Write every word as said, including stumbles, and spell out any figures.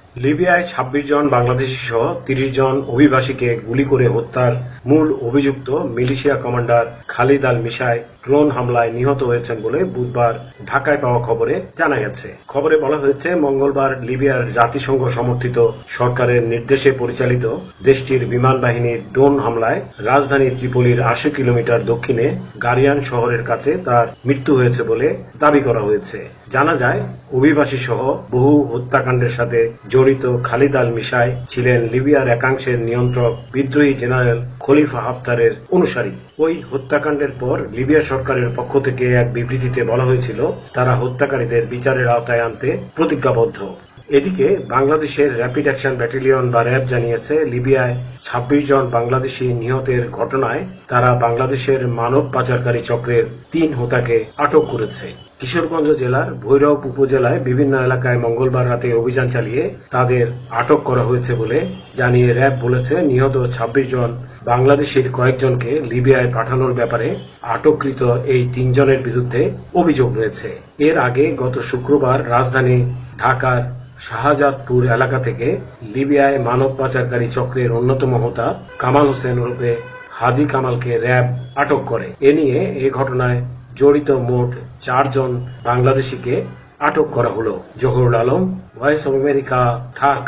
লিবিয়ায় ছাব্বিশ জন বাংলাদেশি সহ তিরিশ জন অভিবাসীকে গুলি করে হত্যার মূল অভিযুক্ত মিলিশিয়া কমান্ডার খালিদ আল মিশাই ড্রোন হামলায় নিহত হয়েছেন বলে বুধবার ঢাকায় পাওয়া খবরে জানা গেছে। খবরে বলা হয়েছে, মঙ্গলবার লিবিয়ার জাতিসংঘ সমর্থিত সরকারের নির্দেশে পরিচালিত দেশটির বিমান বাহিনীর ড্রোন হামলায় রাজধানী ত্রিপোলির আশি কিলোমিটার দক্ষিণে গারিয়ান শহরের কাছে তার মৃত্যু হয়েছে বলে দাবি করা হয়েছে। জানা যায়, অভিবাসী সহ বহু হত্যাকাণ্ডের সাথে জড়িত খালিদ আল মিশাই ছিলেন লিবিয়ার একাংশের নিয়ন্ত্রক বিদ্রোহী জেনারেল খলিফা হাফতারের অনুসারী। ওই হত্যাকাণ্ডের পর লিবিয়া সরকারের পক্ষ থেকে এক বিবৃতিতে বলা হয়েছিল, তারা হত্যাকারীদের বিচারের আওতায় আনতে প্রতিজ্ঞাবদ্ধ। এদিকে বাংলাদেশের র্যাপিড অ্যাকশন ব্যাটালিয়ন বা র্যাব জানিয়েছে, লিবিয়ায় ছাব্বিশ জন বাংলাদেশি নিহতের ঘটনায় তারা বাংলাদেশের মানব পাচারকারী চক্রের তিন হোতাকে আটক করেছে। কিশোরগঞ্জ জেলার ভৈরব উপজেলায় বিভিন্ন এলাকায় মঙ্গলবার রাতে অভিযান চালিয়ে তাদের আটক করা হয়েছে বলে জানিয়ে র্যাব বলেছে, নিহত ছাব্বিশ জন বাংলাদেশির কয়েকজনকে লিবিয়ায় পাঠানোর ব্যাপারে আটককৃত এই তিনজনের বিরুদ্ধে অভিযোগ রয়েছে। এর আগে গত শুক্রবার রাজধানী ঢাকার শাহজাদপুর এলাকা থেকে লিবিয়ায় মানব পাচারকারী চক্রের অন্যতম হোতা কামাল হোসেন ওরফে হাজি কামালকে র্যাব আটক করে। এ নিয়ে এ ঘটনায় জড়িত মোট চারজন বাংলাদেশিকে আটক করা হলো। Zahurul Alam, voice of America, Dhaka.